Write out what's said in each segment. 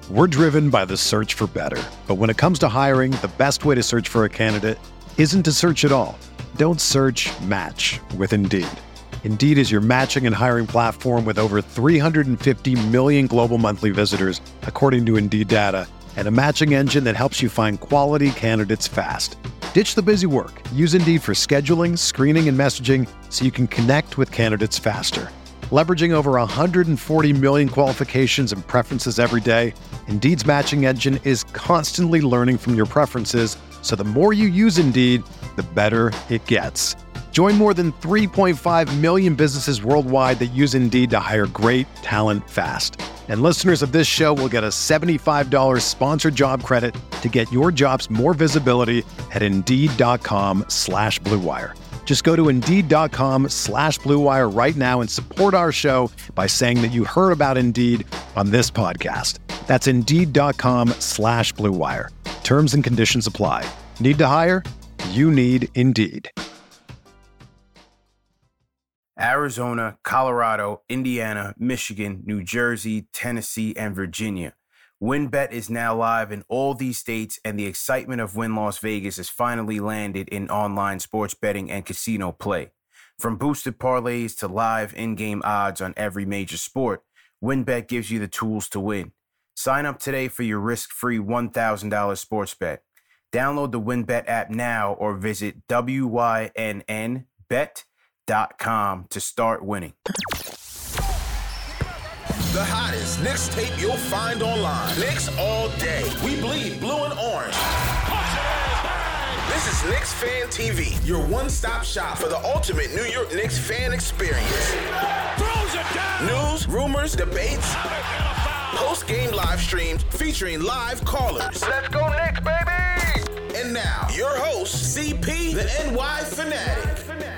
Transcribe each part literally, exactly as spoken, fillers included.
We're driven by the search for better. But when it comes to hiring, the best way to search for a candidate isn't to search at all. Don't search, match with Indeed. Indeed is your matching and hiring platform with over three hundred fifty million global monthly visitors, according to Indeed data, and a matching engine that helps you find quality candidates fast. Ditch the busy work. Use Indeed for scheduling, screening, and messaging so you can connect with candidates faster. Leveraging over one hundred forty million qualifications and preferences every day, Indeed's matching engine is constantly learning from your preferences, so the more you use Indeed, the better it gets. Join more than three point five million businesses worldwide that use Indeed to hire great talent fast. And listeners of this show will get a seventy-five dollars sponsored job credit to get your jobs more visibility at Indeed.com slash Blue Wire. Just go to Indeed.com slash Blue Wire right now and support our show by saying that you heard about Indeed on this podcast. That's Indeed.com slash Blue Wire. Terms and conditions apply. Need to hire? You need Indeed. Arizona, Colorado, Indiana, Michigan, New Jersey, Tennessee, and Virginia. WynnBET is now live in all these states, and the excitement of Wynn Las Vegas has finally landed in online sports betting and casino play. From boosted parlays to live in-game odds on every major sport, WynnBET gives you the tools to win. Sign up today for your risk-free one thousand dollars sports bet. Download the WynnBET app now or visit W Y N N bet dot com to start winning. The hottest Knicks tape you'll find online. Knicks all day. We bleed blue and orange. This is Knicks Fan T V, your one-stop shop for the ultimate New York Knicks fan experience. Throws it down. News, rumors, debates, post-game live streams featuring live callers. Let's go Knicks, baby! And now, your host, C P, the N Y Fanatic.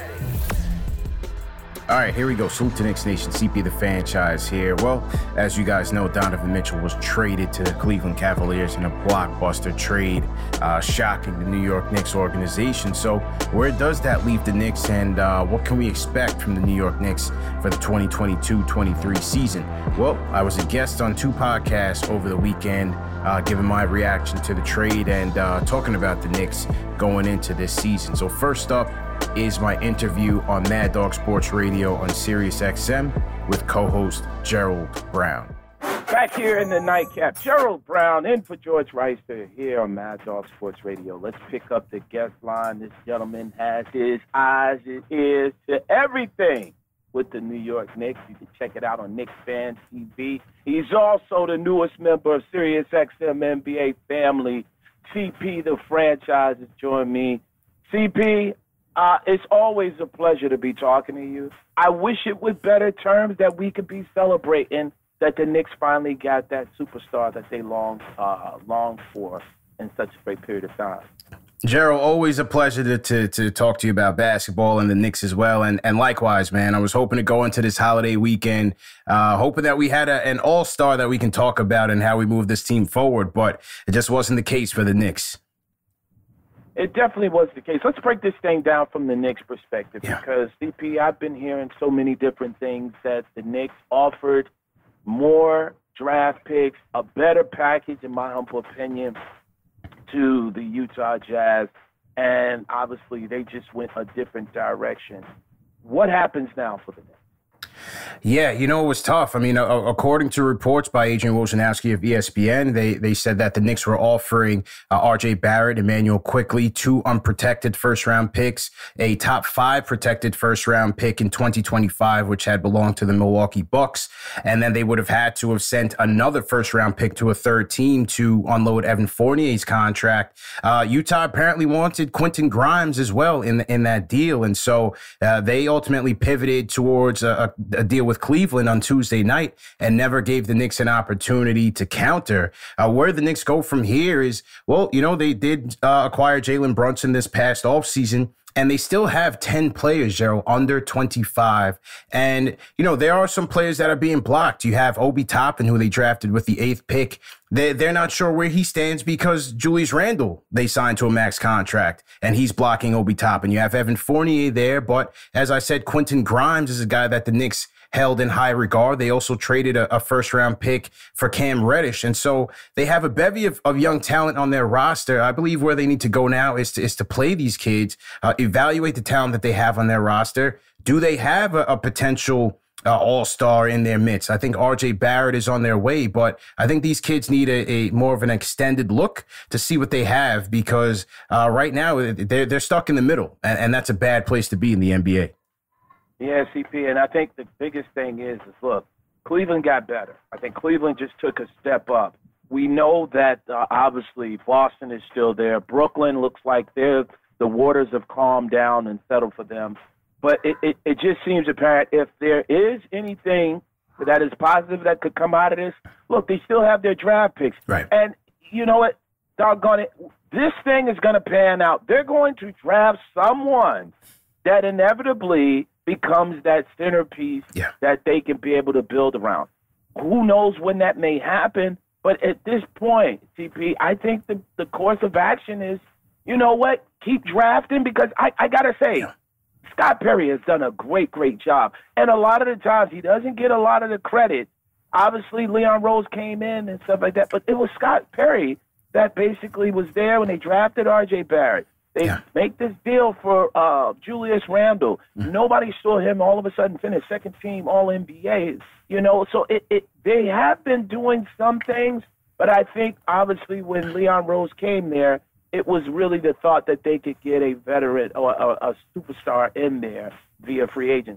All right, here we go. Salute to Knicks Nation. C P the franchise here. Well, as you guys know, Donovan Mitchell was traded to the Cleveland Cavaliers in a blockbuster trade, uh, shocking the New York Knicks organization. So where does that leave the Knicks, and uh, what can we expect from the New York Knicks for the twenty twenty-two twenty-three season? Well, I was a guest on two podcasts over the weekend, uh, giving my reaction to the trade and uh, talking about the Knicks going into this season. So first up is my interview on Mad Dog Sports Radio on Sirius X M with co-host Gerald Brown. Back here in the nightcap, Gerald Brown in for George Reister here on Mad Dog Sports Radio. Let's pick up the guest line. This gentleman has his eyes and ears to everything with the New York Knicks. You can check it out on Knicks Fan T V. He's also the newest member of Sirius X M N B A family. C P, the franchise, has joined me. C P, Uh, it's always a pleasure to be talking to you. I wish it was better terms that we could be celebrating that the Knicks finally got that superstar that they longed, uh, longed for in such a great period of time. Gerald, always a pleasure to, to to talk to you about basketball and the Knicks as well. And and likewise, man, I was hoping to go into this holiday weekend, uh, hoping that we had a, an all-star that we can talk about and how we move this team forward, but it just wasn't the case for the Knicks. It definitely was the case. Let's break this thing down from the Knicks' perspective yeah. because, C P, I've been hearing so many different things that the Knicks offered more draft picks, a better package, in my humble opinion, to the Utah Jazz, and obviously they just went a different direction. What happens now for the Knicks? Yeah, you know, it was tough. I mean, uh, according to reports by Adrian Wojnarowski of E S P N, they they said that the Knicks were offering uh, R J Barrett, Emmanuel Quickley, two unprotected first-round picks, a top five protected first-round pick in twenty twenty-five, which had belonged to the Milwaukee Bucks, and then they would have had to have sent another first-round pick to a third team to unload Evan Fournier's contract. Uh, Utah apparently wanted Quentin Grimes as well in in that deal, and so uh, they ultimately pivoted towards a, a a deal with Cleveland on Tuesday night and never gave the Knicks an opportunity to counter. Uh, where the Knicks go from here is, well, you know, they did uh, acquire Jalen Brunson this past offseason, and they still have ten players, Gerald, under twenty-five. And, you know, there are some players that are being blocked. You have Obi Toppin, who they drafted with the eighth pick. They, they're not sure where he stands because Julius Randle, they signed to a max contract, and he's blocking Obi Toppin. You have Evan Fournier there, but as I said, Quentin Grimes is a guy that the Knicks held in high regard. They also traded a, a first-round pick for Cam Reddish. And so they have a bevy of, of young talent on their roster. I believe where they need to go now is to, is to play these kids, uh, evaluate the talent that they have on their roster. Do they have a, a potential uh, all-star in their midst? I think R J Barrett is on their way, but I think these kids need a, a more of an extended look to see what they have, because uh, right now they're, they're stuck in the middle, and, and that's a bad place to be in the N B A. Yeah, C P, and I think the biggest thing is, is look, Cleveland got better. I think Cleveland just took a step up. We know that uh, obviously Boston is still there. Brooklyn looks like they're, the waters have calmed down and settled for them. But it, it, it just seems apparent if there is anything that is positive that could come out of this, look, they still have their draft picks. Right. And you know what? Doggone it, this thing is going to pan out. They're going to draft someone that inevitably becomes that centerpiece yeah. that they can be able to build around. Who knows when that may happen? But at this point, T P, I think the, the course of action is, you know what, keep drafting, because I, I got to say, yeah. Scott Perry has done a great, great job. And a lot of the times he doesn't get a lot of the credit. Obviously, Leon Rose came in and stuff like that, but it was Scott Perry that basically was there when they drafted R J Barrett. They yeah. make this deal for uh, Julius Randle. Mm. Nobody saw him all of a sudden finish second team All N B A. You know, so it, it they have been doing some things, but I think obviously when Leon Rose came there, it was really the thought that they could get a veteran or a, a superstar in there via free agency.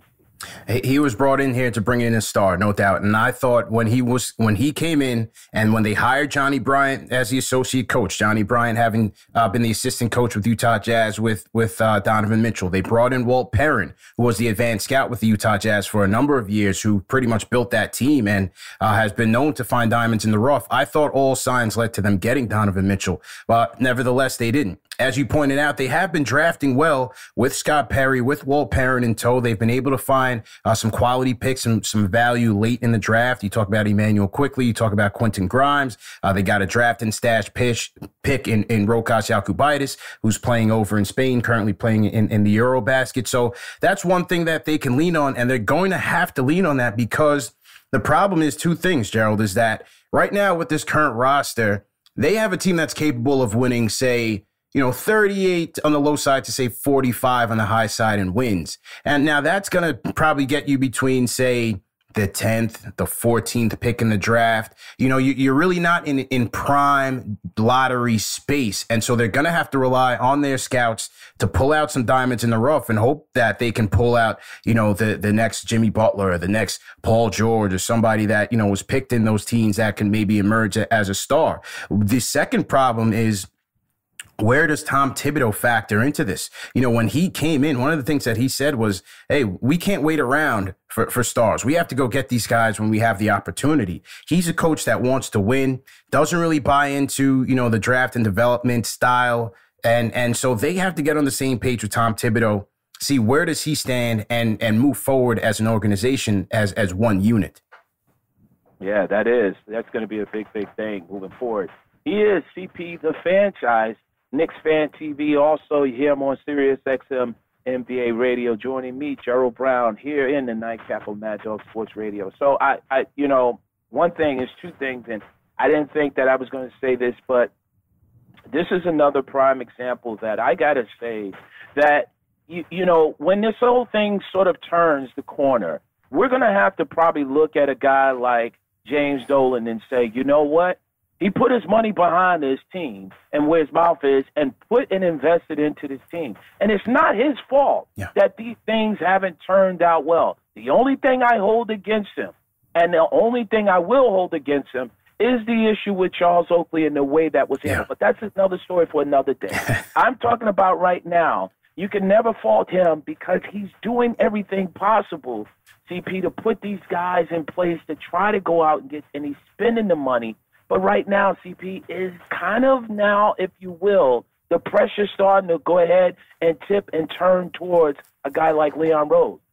He was brought in here to bring in a star, no doubt. And I thought when he was when he came in and when they hired Johnny Bryant as the associate coach, Johnny Bryant having uh, been the assistant coach with Utah Jazz with with uh, Donovan Mitchell, they brought in Walt Perrin, who was the advanced scout with the Utah Jazz for a number of years, who pretty much built that team and uh, has been known to find diamonds in the rough. I thought all signs led to them getting Donovan Mitchell, but nevertheless, they didn't. As you pointed out, they have been drafting well with Scott Perry, with Walt Perrin in tow. They've been able to find uh, some quality picks and some value late in the draft. You talk about Emmanuel Quickley. You talk about Quentin Grimes. Uh, they got a draft and stash pitch, pick in, in Rokas Jokubaitis, who's playing over in Spain, currently playing in, in the Eurobasket. So that's one thing that they can lean on, and they're going to have to lean on that, because the problem is two things, Gerald, is that right now with this current roster, they have a team that's capable of winning, say, you know, thirty-eight on the low side to say forty-five on the high side in wins. And now that's going to probably get you between, say, the tenth, the fourteenth pick in the draft. You know, you, you're really not in, in prime lottery space. And so they're going to have to rely on their scouts to pull out some diamonds in the rough and hope that they can pull out, you know, the, the next Jimmy Butler or the next Paul George or somebody that, you know, was picked in those teams that can maybe emerge as a star. The second problem is, where does Tom Thibodeau factor into this? You know, when he came in, one of the things that he said was, hey, we can't wait around for, for stars. We have to go get these guys when we have the opportunity. He's a coach that wants to win, doesn't really buy into, you know, the draft and development style. And, and so they have to get on the same page with Tom Thibodeau, see where does he stand and, and move forward as an organization, as, as one unit. Yeah, that is. That's going to be a big, big thing moving forward. He is, C P, the franchise. Knicks Fan T V. Also, you hear him on Sirius X M N B A Radio. Joining me, Gerald Brown, here in the Nightcap of Mad Dog Sports Radio. So, I, I, you know, one thing is two things, and I didn't think that I was going to say this, but this is another prime example that I got to say that, you, you know, when this whole thing sort of turns the corner, we're going to have to probably look at a guy like James Dolan and say, you know what? He put his money behind his team and where his mouth is and put and invested into this team. And it's not his fault yeah. that these things haven't turned out well. The only thing I hold against him, and the only thing I will hold against him, is the issue with Charles Oakley and the way that was handled. Yeah. But that's another story for another day. I'm talking about right now. You can never fault him because he's doing everything possible, C P, to put these guys in place to try to go out and get, and he's spending the money. But right now, C P, is kind of now, if you will, the pressure starting to go ahead and tip and turn towards a guy like Leon Rose.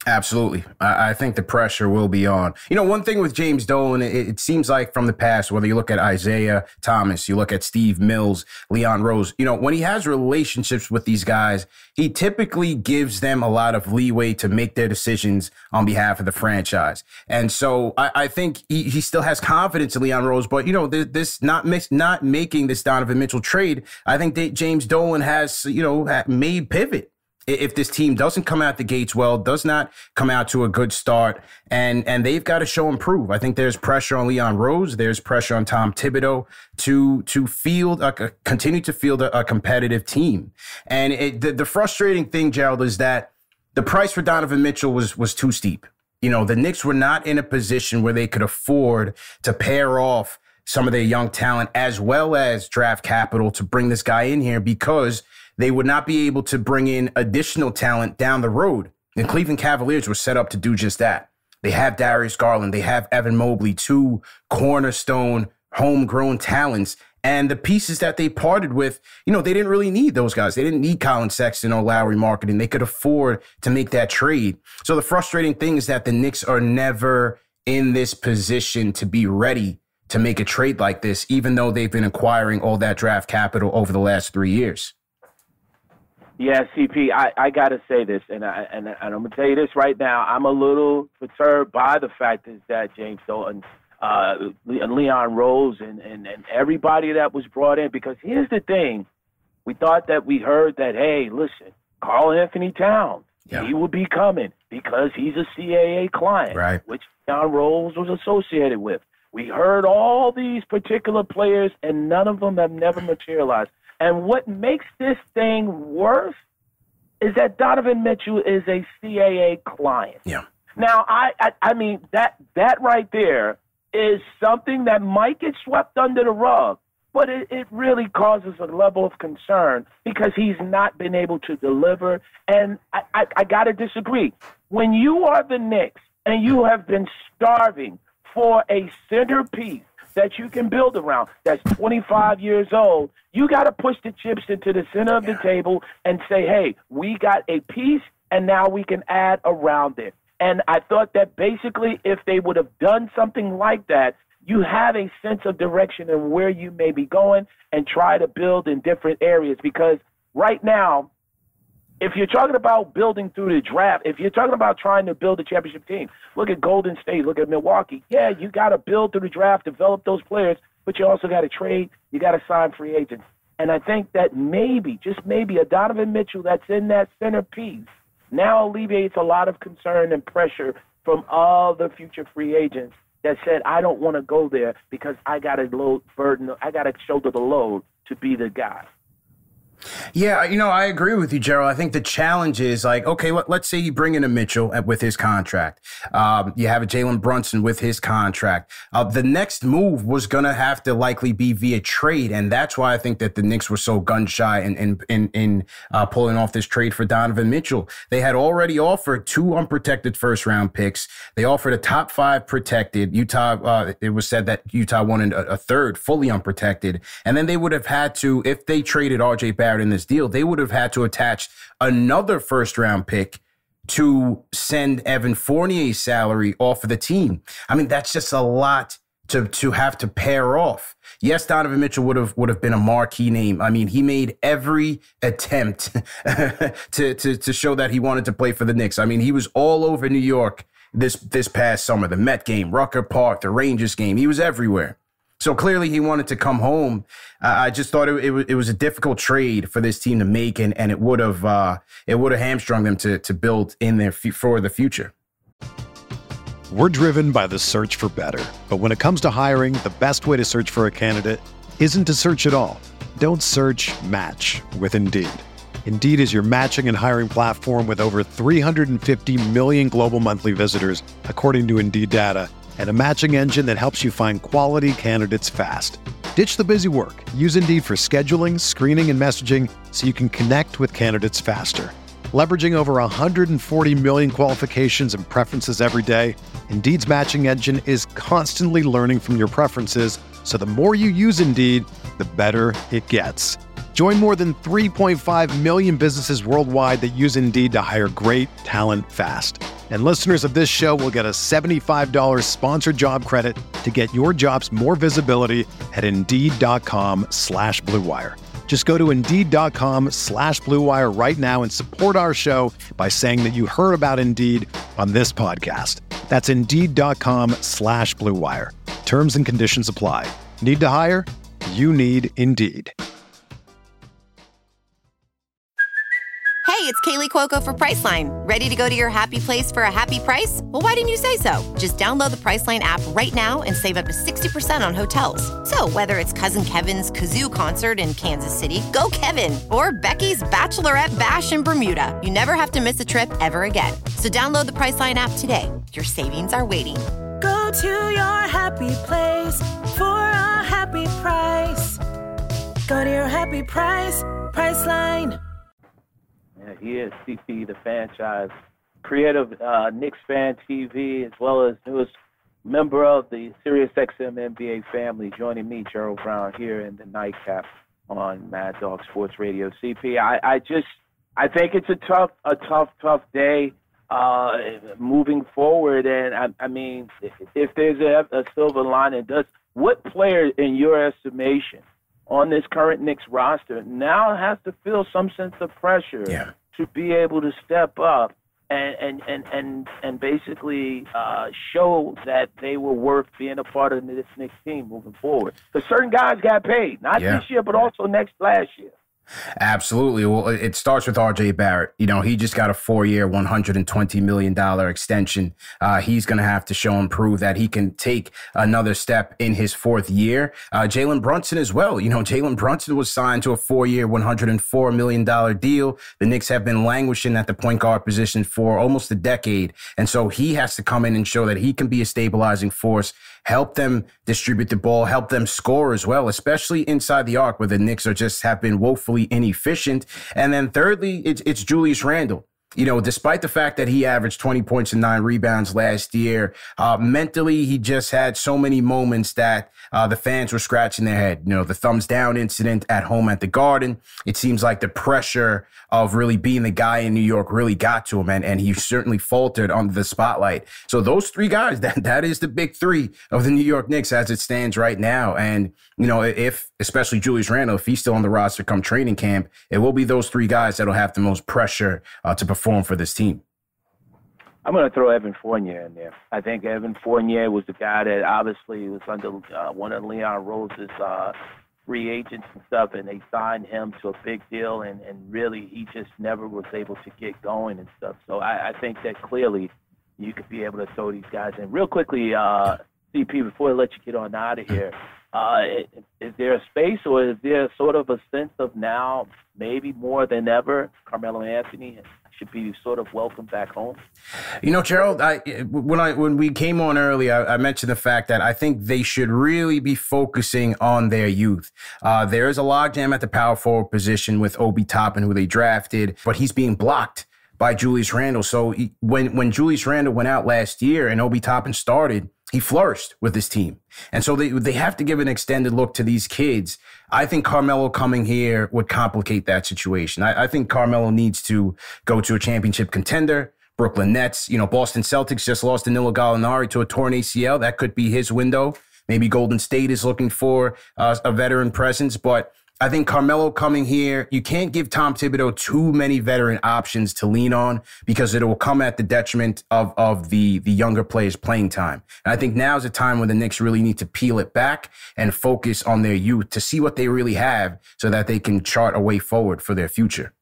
Absolutely. I, I think the pressure will be on. You know, one thing with James Dolan, it, it seems like from the past, whether you look at Isaiah Thomas, you look at Steve Mills, Leon Rose, you know, when he has relationships with these guys, he typically gives them a lot of leeway to make their decisions on behalf of the franchise. And so I, I think he, he still has confidence in Leon Rose, but, you know, this, this not, not making this Donovan Mitchell trade, I think that James Dolan has, you know, made pivot. If this team doesn't come out the gates well, does not come out to a good start, and and they've got to show and prove. I think there's pressure on Leon Rose. There's pressure on Tom Thibodeau to to field a, continue to field a, a competitive team. And it, the, the frustrating thing, Gerald, is that the price for Donovan Mitchell was was too steep. You know, the Knicks were not in a position where they could afford to pair off some of their young talent as well as draft capital to bring this guy in here, because they would not be able to bring in additional talent down the road. The Cleveland Cavaliers were set up to do just that. They have Darius Garland. They have Evan Mobley, two cornerstone homegrown talents. And the pieces that they parted with, you know, they didn't really need those guys. They didn't need Colin Sexton or Lowry Marketing. They could afford to make that trade. So the frustrating thing is that the Knicks are never in this position to be ready to make a trade like this, even though they've been acquiring all that draft capital over the last three years. Yeah, C P, I, I got to say this, and, I, and, and I'm going to tell you this right now. I'm a little perturbed by the fact is that James Dolan, uh, Leon Rose, and, and, and everybody that was brought in, because here's the thing. We thought that we heard that, hey, listen, Karl Anthony Towns, yeah. he would be coming because he's a C A A client, right. which Leon Rose was associated with. We heard all these particular players, and none of them have never materialized. And what makes this thing worse is that Donovan Mitchell is a C A A client. Yeah. Now, I, I, I mean, that that right there is something that might get swept under the rug, but it, it really causes a level of concern because he's not been able to deliver. And I, I, I got to disagree. When you are the Knicks and you have been starving for a centerpiece that you can build around, that's twenty-five years old, you got to push the chips into the center of the table and say, hey, we got a piece, and now we can add around it. And I thought that basically if they would have done something like that, you have a sense of direction and where you may be going and try to build in different areas. Because right now, if you're talking about building through the draft, if you're talking about trying to build a championship team, look at Golden State, look at Milwaukee. Yeah, you got to build through the draft, develop those players, but you also got to trade, you got to sign free agents. And I think that maybe, just maybe, a Donovan Mitchell that's in that centerpiece now alleviates a lot of concern and pressure from all the future free agents that said, I don't want to go there because I got to load burden, I got to shoulder the load to be the guy. Yeah, you know, I agree with you, Gerald. I think the challenge is like, okay, let, let's say you bring in a Mitchell with his contract. Um, you have a Jalen Brunson with his contract. Uh, the next move was going to have to likely be via trade. And that's why I think that the Knicks were so gun shy in, in, in, in uh, pulling off this trade for Donovan Mitchell. They had already offered two unprotected first round picks. They offered a top five protected. Utah, uh, it was said that Utah wanted a, a third fully unprotected. And then they would have had to, if they traded R J Barrett in this deal, they would have had to attach another first round pick to send Evan Fournier's salary off of the team. I mean, that's just a lot to to have to pair off. Yes, Donovan Mitchell would have would have been a marquee name. I mean, he made every attempt to, to to show that he wanted to play for the Knicks. I mean, he was all over New York this this past summer. The Met game, Rucker Park, the Rangers game. He was everywhere. So clearly he wanted to come home. Uh, I just thought it, it, it was a difficult trade for this team to make, and, and it would have uh, it would have hamstrung them to to build in their f- for the future. We're driven by the search for better, but when it comes to hiring, the best way to search for a candidate isn't to search at all. Don't search, match with Indeed. Indeed is your matching and hiring platform with over three hundred fifty million global monthly visitors, according to Indeed data, and a matching engine that helps you find quality candidates fast. Ditch the busy work. Use Indeed for scheduling, screening, and messaging so you can connect with candidates faster. Leveraging over one hundred forty million qualifications and preferences every day, Indeed's matching engine is constantly learning from your preferences, so the more you use Indeed, the better it gets. Join more than three point five million businesses worldwide that use Indeed to hire great talent fast. And listeners of this show will get a seventy-five dollars sponsored job credit to get your jobs more visibility at Indeed.com slash Blue Wire. Just go to Indeed.com slash Blue Wire right now and support our show by saying that you heard about Indeed on this podcast. That's Indeed.com slash Blue Wire. Terms and conditions apply. Need to hire? You need Indeed. Hey, it's Kaylee Cuoco for Priceline. Ready to go to your happy place for a happy price? Well, why didn't you say so? Just download the Priceline app right now and save up to sixty percent on hotels. So whether it's Cousin Kevin's Kazoo Concert in Kansas City, go Kevin, or Becky's Bachelorette Bash in Bermuda, you never have to miss a trip ever again. So download the Priceline app today. Your savings are waiting. Go to your happy place for a happy price. Go to your happy price, Priceline. Yeah, he is C P, the franchise, creative uh, Knicks Fan T V, as well as newest member of the SiriusXM N B A family, joining me, Gerald Brown, here in the nightcap on Mad Dog Sports Radio. C P, I, I just, I think it's a tough, a tough, tough day uh, moving forward. And I, I mean, if, if there's a, a silver lining, does what player, in your estimation, on this current Knicks roster now has to feel some sense of pressure yeah. to be able to step up and and and and, and basically uh, show that they were worth being a part of this Knicks team moving forward? Because certain guys got paid, not yeah. this year, but also next last year. Absolutely. Well, it starts with R J Barrett. You know, he just got a four-year, one hundred twenty million dollars extension. Uh, he's going to have to show and prove that he can take another step in his fourth year. Uh, Jalen Brunson as well. You know, Jalen Brunson was signed to a four-year, one hundred four million dollars deal. The Knicks have been languishing at the point guard position for almost a decade. And so he has to come in and show that he can be a stabilizing force, help them distribute the ball, help them score as well, especially inside the arc where the Knicks are just have been woefully inefficient. And then thirdly, it's, it's Julius Randle. You know, despite the fact that he averaged twenty points and nine rebounds last year, uh, mentally, he just had so many moments that uh, the fans were scratching their head. You know, the thumbs down incident at home at the Garden. It seems like the pressure of really being the guy in New York really got to him, and, and he certainly faltered under the spotlight. So those three guys, that that is the big three of the New York Knicks as it stands right now. And, you know, if, especially Julius Randle, if he's still on the roster come training camp, it will be those three guys that'll have the most pressure uh, to perform for this team. I'm going to throw Evan Fournier in there. I think Evan Fournier was the guy that obviously was under uh, one of Leon Rose's uh, free agents and stuff, and they signed him to a big deal, and, and really he just never was able to get going and stuff. So I, I think that clearly you could be able to throw these guys in. Real quickly, uh, C P, before I let you get on out of here, uh, is there a space or is there sort of a sense of now, maybe more than ever, Carmelo Anthony should be sort of welcome back home? You know, Gerald, I, when I when we came on earlier, I, I mentioned the fact that I think they should really be focusing on their youth. Uh, there is a logjam at the power forward position with Obi Toppin, who they drafted, but he's being blocked by Julius Randle. So he, when when Julius Randle went out last year and Obi Toppin started, he flourished with this team. And so they they have to give an extended look to these kids. I think Carmelo coming here would complicate that situation. I, I think Carmelo needs to go to a championship contender. Brooklyn Nets, you know, Boston Celtics just lost Danilo Gallinari to a torn A C L. That could be his window. Maybe Golden State is looking for uh, a veteran presence, but I think Carmelo coming here, you can't give Tom Thibodeau too many veteran options to lean on because it will come at the detriment of, of the, the younger players' playing time. And I think now is a time when the Knicks really need to peel it back and focus on their youth to see what they really have so that they can chart a way forward for their future.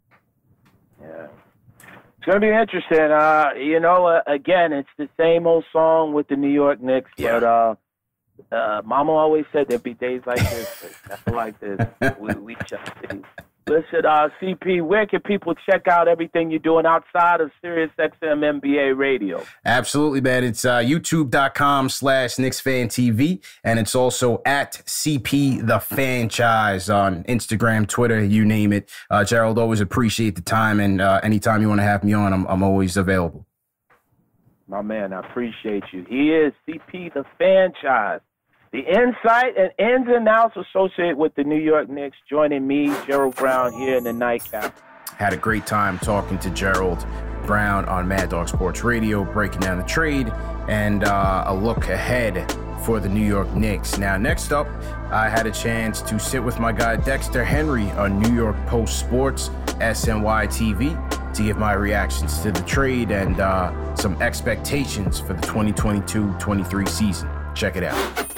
Yeah. It's going to be interesting. Uh, you know, uh, again, it's the same old song with the New York Knicks, Yeah. but uh, Uh, Mama always said there'd be days like this, nothing like this. We, we shall see. Listen, uh, C P, where can people check out everything you're doing outside of SiriusXM N B A Radio? Absolutely, man. It's uh, youtube.com slash Knicks Fan TV, and it's also at C P The Franchise on Instagram, Twitter, you name it. Uh, Gerald, always appreciate the time, and uh, anytime you want to have me on, I'm, I'm always available. My man, I appreciate you. He is C P The Franchise. The insight and ins and outs associated with the New York Knicks. Joining me, Gerald Brown, here in the nightcap. Had a great time talking to Gerald. Brown on Mad Dog Sports Radio, breaking down the trade and uh, a look ahead for the New York Knicks. Now, next up, I had a chance to sit with my guy Dexter Henry on New York Post Sports, S N Y T V, to give my reactions to the trade and uh, some expectations for the twenty twenty-two twenty-three season. Check it out.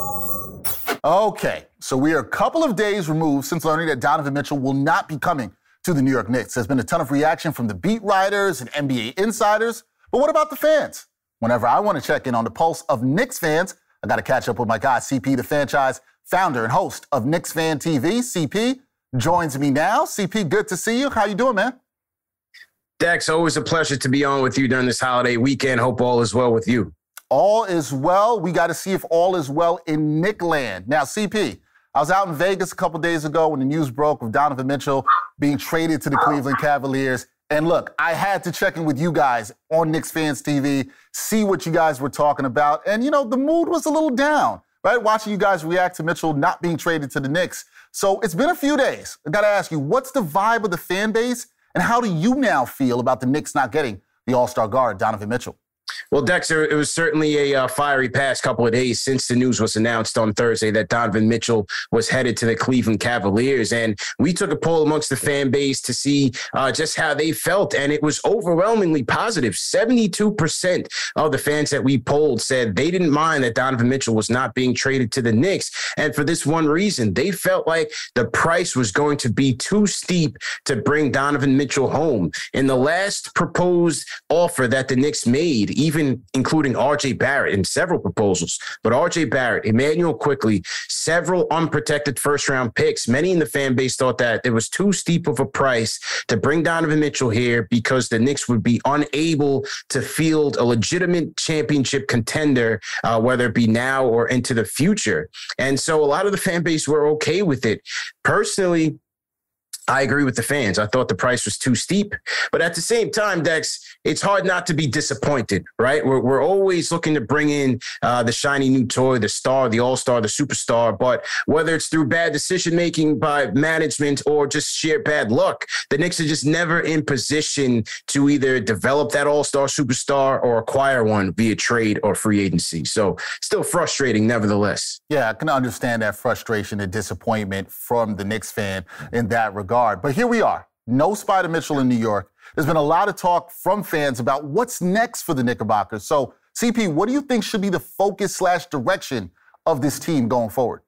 Okay, so we are a couple of days removed since learning that Donovan Mitchell will not be coming to the New York Knicks. There's been a ton of reaction from the beat writers and N B A insiders, but what about the fans? Whenever I want to check in on the pulse of Knicks fans, I got to catch up with my guy, C P, the franchise founder and host of Knicks Fan T V. C P joins me now. C P, good to see you. How you doing, man? Dex, always a pleasure to be on with you during this holiday weekend. Hope all is well with you. All is well. We got to see if all is well in Knickland. Now, C P, I was out in Vegas a couple days ago when the news broke of Donovan Mitchell being traded to the Cleveland Cavaliers. And look, I had to check in with you guys on Knicks Fans T V, see what you guys were talking about. And, you know, the mood was a little down, right? Watching you guys react to Mitchell not being traded to the Knicks. So it's been a few days. I got to ask you, what's the vibe of the fan base? And how do you now feel about the Knicks not getting the all-star guard, Donovan Mitchell? Well, Dexter, it was certainly a uh, fiery past couple of days since the news was announced on Thursday that Donovan Mitchell was headed to the Cleveland Cavaliers. And we took a poll amongst the fan base to see uh, just how they felt. And it was overwhelmingly positive. seventy-two percent of the fans that we polled said they didn't mind that Donovan Mitchell was not being traded to the Knicks. And for this one reason, they felt like the price was going to be too steep to bring Donovan Mitchell home. In the last proposed offer that the Knicks made, even including R J Barrett in several proposals. But R J Barrett, Immanuel Quickley, several unprotected first-round picks. Many in the fan base thought that it was too steep of a price to bring Donovan Mitchell here because the Knicks would be unable to field a legitimate championship contender, uh, whether it be now or into the future. And so a lot of the fan base were okay with it. Personally, I agree with the fans. I thought the price was too steep. But at the same time, Dex, it's hard not to be disappointed, right? We're, we're always looking to bring in uh, the shiny new toy, the star, the all-star, the superstar. But whether it's through bad decision-making by management or just sheer bad luck, the Knicks are just never in position to either develop that all-star superstar or acquire one via trade or free agency. So still frustrating, nevertheless. Yeah, I can understand that frustration and disappointment from the Knicks fan in that regard. But here we are. No Spider Mitchell in New York. There's been a lot of talk from fans about what's next for the Knickerbockers. So, C P, what do you think should be the focus slash direction of this team going forward?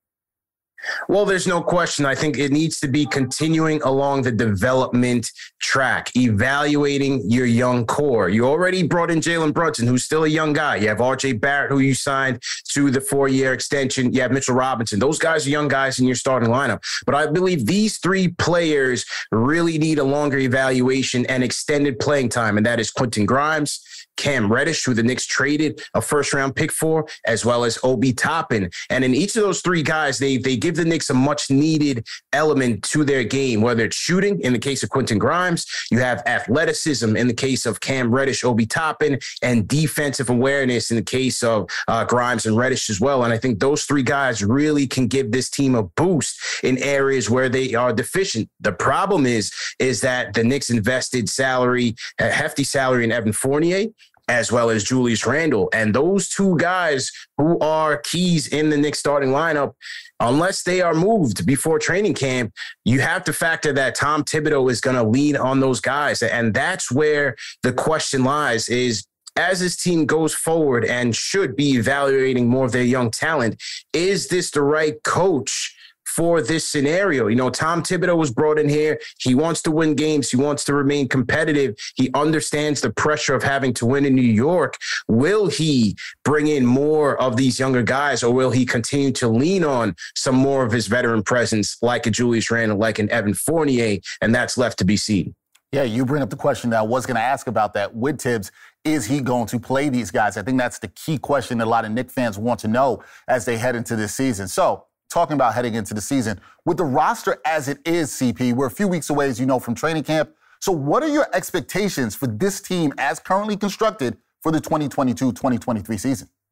Well, there's no question. I think it needs to be continuing along the development track, evaluating your young core. You already brought in Jalen Brunson, who's still a young guy. You have R J Barrett, who you signed to the four-year extension. You have Mitchell Robinson. Those guys are young guys in your starting lineup. But I believe these three players really need a longer evaluation and extended playing time, and that is Quentin Grimes, Cam Reddish, who the Knicks traded a first-round pick for, as well as Obi Toppin. And in each of those three guys, they they give the Knicks a much-needed element to their game, whether it's shooting, in the case of Quentin Grimes, you have athleticism in the case of Cam Reddish, Obi Toppin, and defensive awareness in the case of uh, Grimes and Reddish as well. And I think those three guys really can give this team a boost in areas where they are deficient. The problem is, is that the Knicks invested salary, a hefty salary in Evan Fournier, as well as Julius Randle. And those two guys who are keys in the Knicks starting lineup, unless they are moved before training camp, you have to factor that Tom Thibodeau is going to lean on those guys. And that's where the question lies is, as this team goes forward and should be evaluating more of their young talent, is this the right coach for this scenario? You know, Tom Thibodeau was brought in here. He wants to win games. He wants to remain competitive. He understands the pressure of having to win in New York. Will he bring in more of these younger guys, or will he continue to lean on some more of his veteran presence like a Julius Randle, like an Evan Fournier? And that's left to be seen. Yeah, you bring up the question that I was going to ask about that with Tibbs. Is he going to play these guys? I think that's the key question that a lot of Knicks fans want to know as they head into this season. So, talking about heading into the season, with the roster as it is, C P, we're a few weeks away, as you know, from training camp. So what are your expectations for this team as currently constructed for the twenty twenty-two twenty twenty-three season?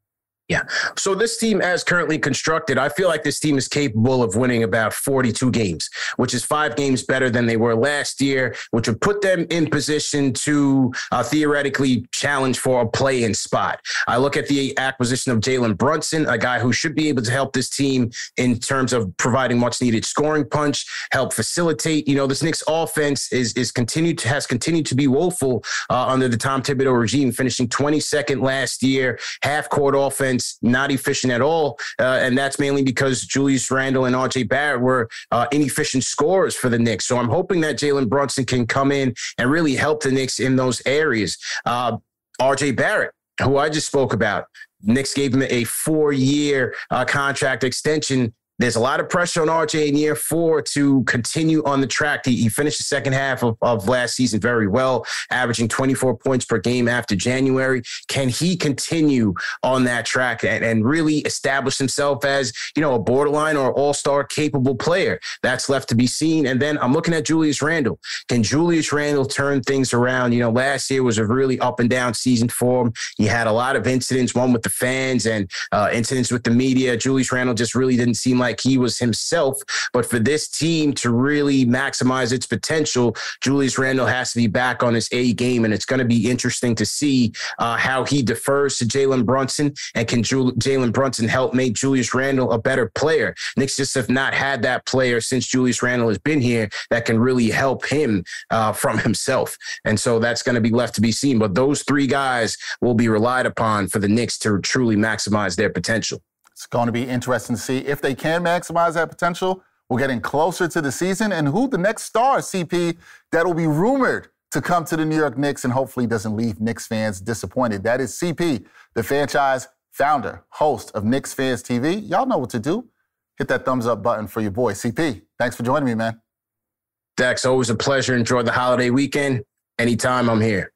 Yeah. So this team, as currently constructed, I feel like this team is capable of winning about forty-two games, which is five games better than they were last year, which would put them in position to uh, theoretically challenge for a play-in spot. I look at the acquisition of Jalen Brunson, a guy who should be able to help this team in terms of providing much-needed scoring punch, help facilitate. You know, this Knicks offense is is continued to, has continued to be woeful uh, under the Tom Thibodeau regime, finishing twenty-second last year, half-court offense, not efficient at all. Uh, and that's mainly because Julius Randle and R J Barrett were uh, inefficient scorers for the Knicks. So I'm hoping that Jalen Brunson can come in and really help the Knicks in those areas. Uh, R J Barrett, who I just spoke about, Knicks gave him a four-year uh, contract extension. There's a lot of pressure on R J in year four to continue on the track. He, he finished the second half of, of last season very well, averaging twenty-four points per game after January. Can he continue on that track and, and really establish himself as, you know, a borderline or all-star capable player? That's left to be seen. And then I'm looking at Julius Randle. Can Julius Randle turn things around? You know, last year was a really up and down season for him. He had a lot of incidents, one with the fans and uh, incidents with the media. Julius Randle just really didn't seem like he was himself. But for this team to really maximize its potential, Julius Randle has to be back on his A game, and it's going to be interesting to see uh, how he defers to Jalen Brunson, and can Jul- Jalen Brunson help make Julius Randle a better player. Knicks just have not had that player since Julius Randle has been here that can really help him uh, from himself. And so that's going to be left to be seen. But those three guys will be relied upon for the Knicks to truly maximize their potential. It's going to be interesting to see if they can maximize that potential. We're getting closer to the season, and who the next star, C P, that will be rumored to come to the New York Knicks and hopefully doesn't leave Knicks fans disappointed. That is C P, the franchise founder, host of Knicks Fans T V. Y'all know what to do. Hit that thumbs up button for your boy, C P. Thanks for joining me, man. Dax, always a pleasure. Enjoy the holiday weekend. Anytime, I'm here.